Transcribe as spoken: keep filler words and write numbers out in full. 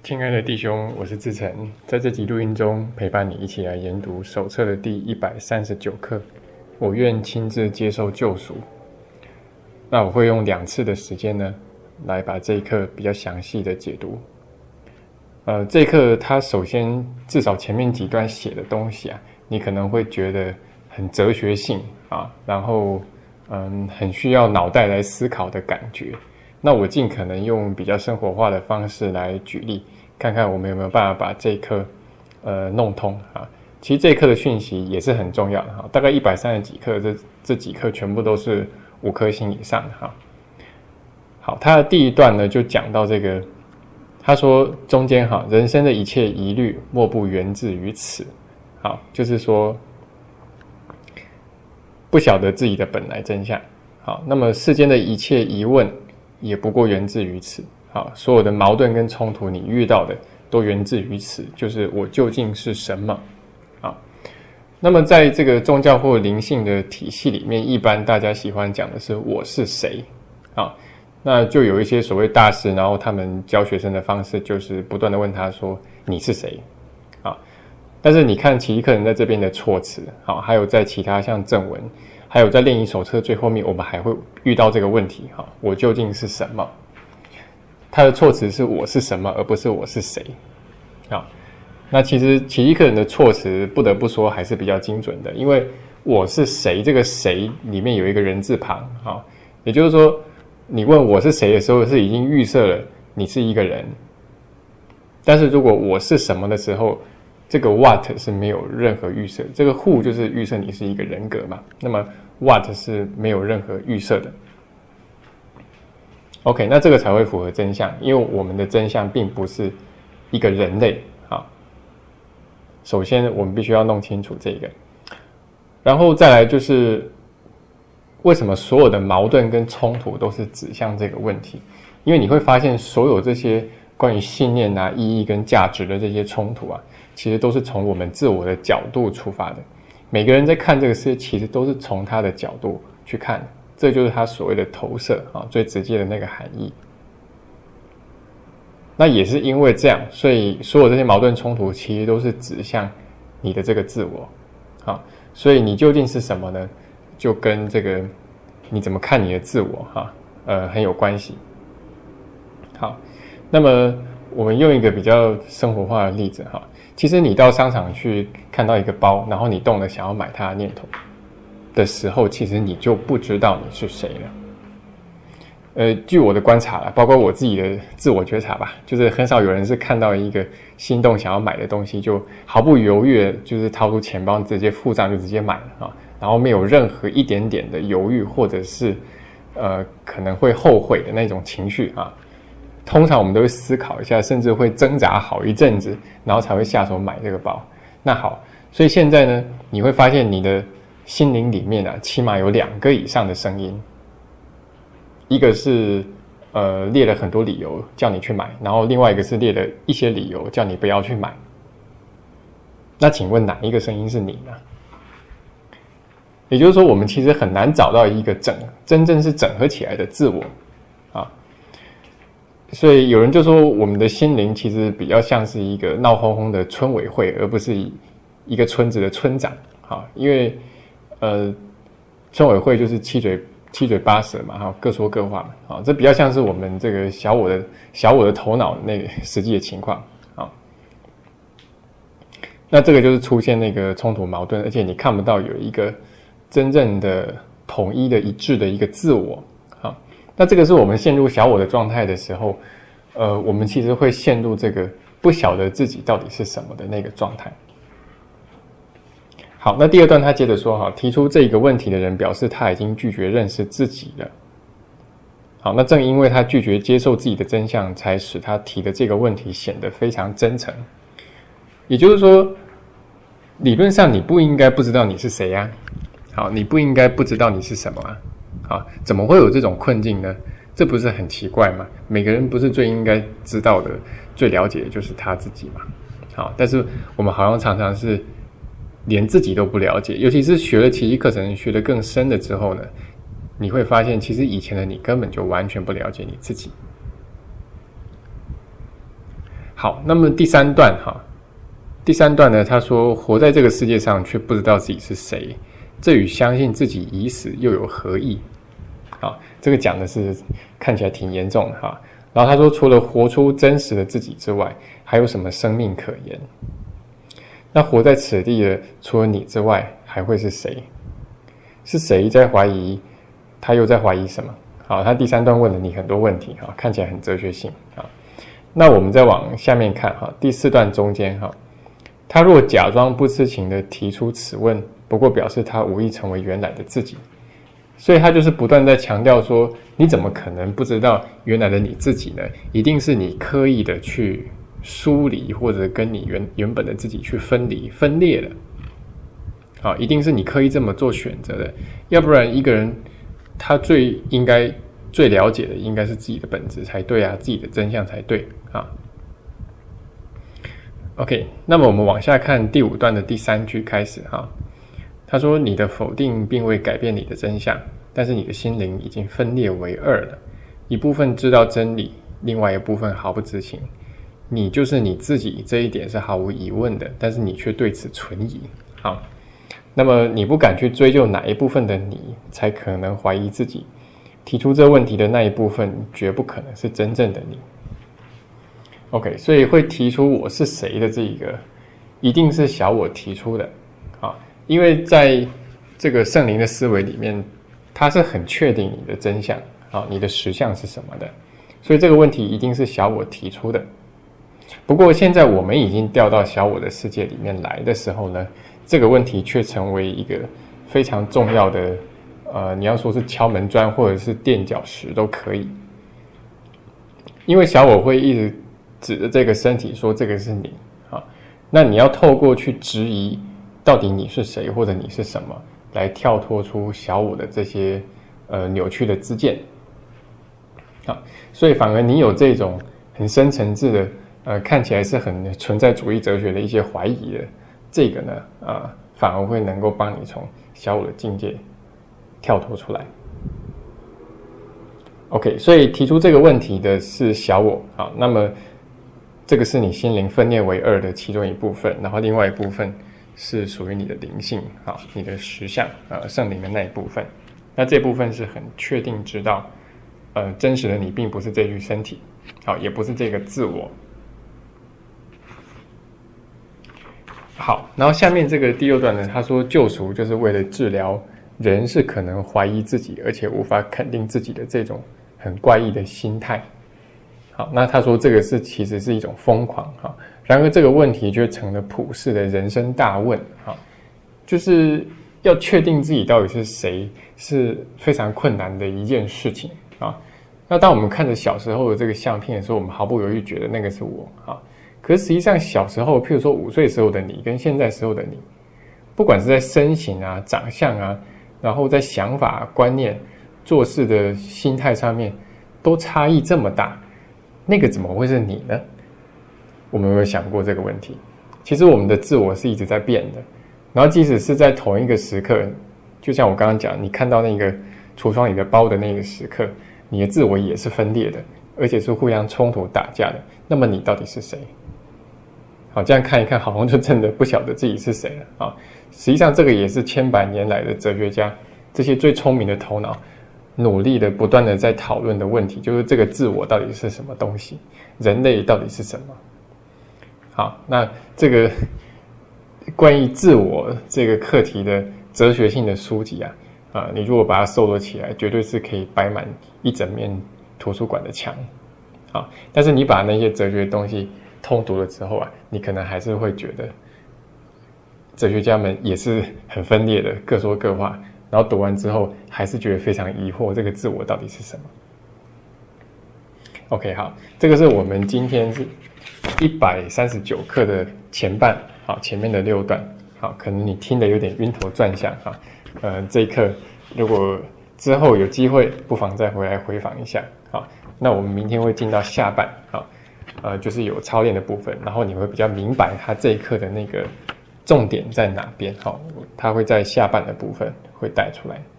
亲爱的弟兄，我是志成，在这集录音中陪伴你一起来研读手册的第一百三十九课。我愿亲自接受救赎。那我会用两次的时间呢，来把这一课比较详细的解读。呃，这一课它首先至少前面几段写的东西啊，你可能会觉得很哲学性啊，然后嗯，很需要脑袋来思考的感觉。那我尽可能用比较生活化的方式来举例，看看我们有没有办法把这一课呃弄通啊。其实这一课的讯息也是很重要的哈，大概一百三十几课，这这几课全部都是五颗星以上的哈。好，他的第一段呢就讲到这个，他说中间哈，人生的一切疑虑莫不源自于此。好，就是说不晓得自己的本来真相。好，那么世间的一切疑问也不过源自于此。好，所有的矛盾跟冲突你遇到的都源自于此，就是我究竟是什么。好，那么在这个宗教或灵性的体系里面，一般大家喜欢讲的是我是谁。好，那就有一些所谓大师，然后他们教学生的方式就是不断的问他说你是谁。好，但是你看奇异课程在这边的措辞，好，还有在其他像正文，还有在练习手册最后面，我们还会遇到这个问题。好，我究竟是什么？它的措辞是我是什么，而不是我是谁。好，那其实奇异课程的措辞不得不说还是比较精准的，因为我是谁这个谁里面有一个人字旁。好，也就是说你问我是谁的时候是已经预设了你是一个人，但是如果我是什么的时候，这个 what 是没有任何预设，这个 who 就是预设你是一个人格嘛，那么 what 是没有任何预设的。OK， 那这个才会符合真相，因为我们的真相并不是一个人类。好，首先我们必须要弄清楚这个，然后再来就是为什么所有的矛盾跟冲突都是指向这个问题，因为你会发现所有这些关于信念啊、意义跟价值的这些冲突啊，其实都是从我们自我的角度出发的。每个人在看这个世界，其实都是从他的角度去看的，这就是他所谓的投射啊，最直接的那个含义。那也是因为这样，所以所有这些矛盾冲突其实都是指向你的这个自我。好，所以你究竟是什么呢？就跟这个你怎么看你的自我哈，呃，很有关系。好，那么我们用一个比较生活化的例子哈，其实你到商场去看到一个包，然后你动了想要买它的念头的时候，其实你就不知道你是谁了。呃，据我的观察啦，包括我自己的自我觉察吧，就是很少有人是看到一个心动想要买的东西，就毫不犹豫就是掏出钱包直接付账就直接买了啊，然后没有任何一点点的犹豫或者是呃可能会后悔的那种情绪啊。通常我们都会思考一下，甚至会挣扎好一阵子，然后才会下手买这个包。那好，所以现在呢，你会发现你的心灵里面啊，起码有两个以上的声音，一个是呃列了很多理由叫你去买，然后另外一个是列了一些理由叫你不要去买。那请问哪一个声音是你呢？也就是说，我们其实很难找到一个整真正是整合起来的自我啊。所以有人就说，我们的心灵其实比较像是一个闹哄哄的村委会，而不是一个村子的村长啊。因为呃，村委会就是七嘴七嘴八舌嘛，哈，各说各话嘛，啊，这比较像是我们这个小我的小我的头脑那个实际的情况啊。那这个就是出现那个冲突矛盾，而且你看不到有一个真正的统一的一致的一个自我。那这个是我们陷入小我的状态的时候，呃，我们其实会陷入这个不晓得自己到底是什么的那个状态。好，那第二段他接着说，哈，提出这个问题的人表示他已经拒绝认识自己了。好，那正因为他拒绝接受自己的真相，才使他提的这个问题显得非常真诚。也就是说，理论上你不应该不知道你是谁呀，好，你不应该不知道你是什么啊。啊，怎么会有这种困境呢？这不是很奇怪吗？每个人不是最应该知道的、最了解的就是他自己嘛。好，但是我们好像常常是连自己都不了解，尤其是学了奇异课程学得更深了之后呢，你会发现其实以前的你根本就完全不了解你自己。 好，那么第三段哈，第三段呢，他说活在这个世界上却不知道自己是谁，这与相信自己已死又有何异？好，这个讲的是看起来挺严重的哈。然后他说，除了活出真实的自己之外，还有什么生命可言？那活在此地的，除了你之外，还会是谁？是谁在怀疑？他又在怀疑什么？好，他第三段问了你很多问题哈，看起来很哲学性啊。那我们再往下面看哈，第四段中间哈，他若假装不知情的提出此问，不过表示他无意成为原来的自己，所以他就是不断在强调说，你怎么可能不知道原来的你自己呢？一定是你刻意的去疏离，或者跟你原原本的自己去分离、分裂了。好，一定是你刻意这么做选择的，要不然一个人他最应该最了解的应该是自己的本质才对啊，自己的真相才对啊。OK， 那么我们往下看第五段的第三句开始哈，他说：“你的否定并未改变你的真相，但是你的心灵已经分裂为二了，一部分知道真理，另外一部分毫不知情。你就是你自己，这一点是毫无疑问的，但是你却对此存疑。好，那么你不敢去追究哪一部分的你，才可能怀疑自己。提出这问题的那一部分，绝不可能是真正的你。OK， 所以会提出我是谁的这一个，一定是小我提出的啊，因为在这个圣灵的思维里面，它是很确定你的真相啊，你的实相是什么的，所以这个问题一定是小我提出的。不过现在我们已经掉到小我的世界里面来的时候呢，这个问题却成为一个非常重要的，呃，你要说是敲门砖或者是垫脚石都可以，因为小我会一直指着这个身体说这个是你啊，那你要透过去质疑到底你是谁或者你是什么，来跳脱出小我的这些呃扭曲的知见啊，所以反而你有这种很深层次的呃看起来是很存在主义哲学的一些怀疑的这个呢啊、呃，反而会能够帮你从小我的境界跳脱出来。OK， 所以提出这个问题的是小我啊，那么这个是你心灵分裂为二的其中一部分，然后另外一部分是属于你的灵性啊，你的实相呃圣灵的那一部分。那这部分是很确定知道，呃，真实的你并不是这具身体，好，也不是这个自我。好，然后下面这个第六段呢，他说救赎就是为了治疗人是可能怀疑自己，而且无法肯定自己的这种很怪异的心态。好，那他说这个是其实是一种疯狂哈，然而这个问题就成了普世的人生大问哈，就是要确定自己到底是谁是非常困难的一件事情啊。那当我们看着小时候的这个相片的时候，我们毫不犹豫觉得那个是我啊，可是实际上小时候，譬如说五岁时候的你跟现在时候的你，不管是在身形啊、长相啊，然后在想法、观念、做事的心态上面，都差异这么大。那个怎么会是你呢？我们有没有想过这个问题？其实我们的自我是一直在变的，然后即使是在同一个时刻，就像我刚刚讲，你看到那个橱窗里的包的那个时刻，你的自我也是分裂的，而且是互相冲突打架的。那么你到底是谁？好，这样看一看，好像就真的不晓得自己是谁了啊！实际上，这个也是千百年来的哲学家这些最聪明的头脑努力的不断的在讨论的问题，就是这个自我到底是什么东西，人类到底是什么。好，那这个关于自我这个课题的哲学性的书籍啊，啊，你如果把它收罗起来，绝对是可以摆满一整面图书馆的墙。好，但是你把那些哲学的东西通读了之后啊，你可能还是会觉得哲学家们也是很分裂的，各说各话。然后读完之后，还是觉得非常疑惑，这个自我到底是什么 ？OK， 好，这个是我们今天是一百三十九课的前半，好，前面的六段，好，可能你听得有点晕头转向，哈，呃，这一课如果之后有机会，不妨再回来回访一下，好，那我们明天会进到下半，好，呃，就是有操练的部分，然后你会比较明白他这一课的那个重点在哪边，好，他会在下半的部分会带出来。